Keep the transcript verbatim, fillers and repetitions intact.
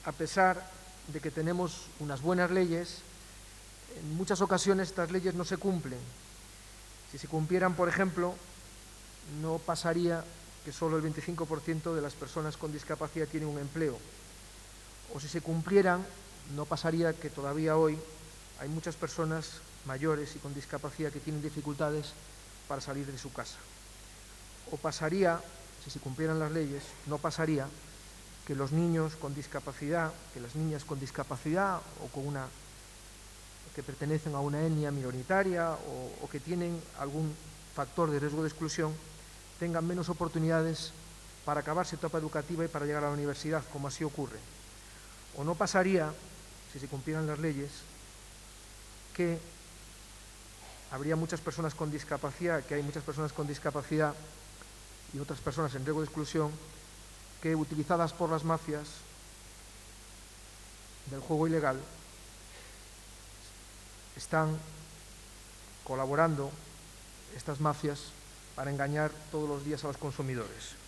a pesar de que tenemos unas buenas leyes, en muchas ocasiones estas leyes no se cumplen. Si se cumplieran, por ejemplo, no pasaría que solo el veinticinco por ciento de las personas con discapacidad tienen un empleo. O si se cumplieran, no pasaría que todavía hoy hay muchas personas mayores y con discapacidad que tienen dificultades para salir de su casa. O pasaría, si se cumplieran las leyes, no pasaría que los niños con discapacidad, que las niñas con discapacidad o con una, que pertenecen a una etnia minoritaria o, o que tienen algún factor de riesgo de exclusión, tengan menos oportunidades para acabar su etapa educativa y para llegar a la universidad, como así ocurre. O no pasaría, si se cumplieran las leyes, que habría muchas personas con discapacidad, que hay muchas personas con discapacidad y otras personas en riesgo de exclusión, que utilizadas por las mafias del juego ilegal están colaborando estas mafias para engañar todos los días a los consumidores.